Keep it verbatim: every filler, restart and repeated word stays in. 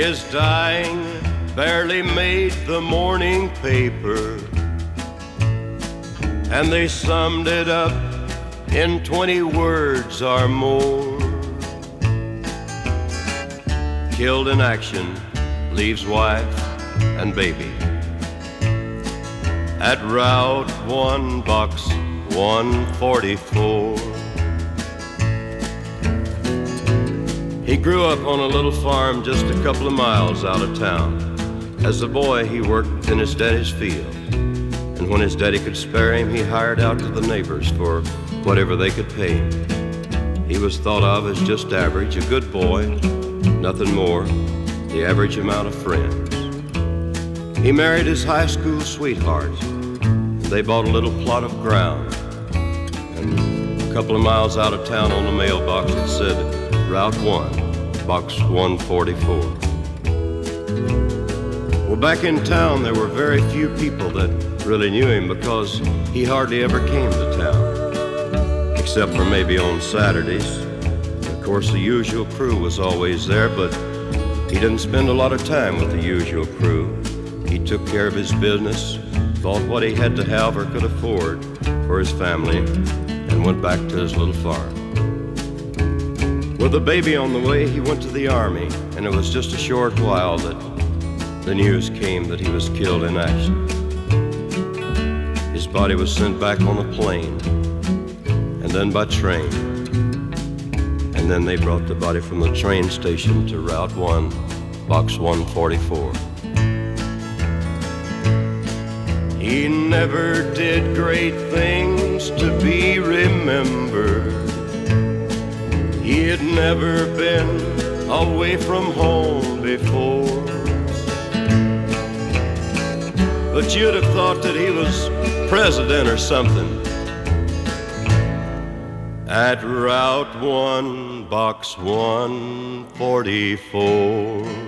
His dying barely made the morning paper, and they summed it up in twenty words or more. Killed in action, leaves wife and baby at Route one, Box one forty-four. He grew up on a little farm just a couple of miles out of town. As a boy, he worked in his daddy's field, and when his daddy could spare him, he hired out to the neighbors for whatever they could pay him. He was thought of as just average, a good boy, nothing more, the average amount of friends. He married his high school sweetheart. They bought a little plot of ground, and a couple of miles out of town on the mailbox it said, Route one, Box one forty-four. Well, back in town, there were very few people that really knew him because he hardly ever came to town, except for maybe on Saturdays. Of course, the usual crew was always there, but he didn't spend a lot of time with the usual crew. He took care of his business, bought what he had to have or could afford for his family, and went back to his little farm. With a baby on the way, he went to the Army, and it was just a short while that the news came that he was killed in action. His body was sent back on a plane, and then by train, and then they brought the body from the train station to Route one, Box one forty-four. He never did great things to be remembered. He had never been away from home before, but you'd have thought that he was president or something. At Route one, Box one forty-four.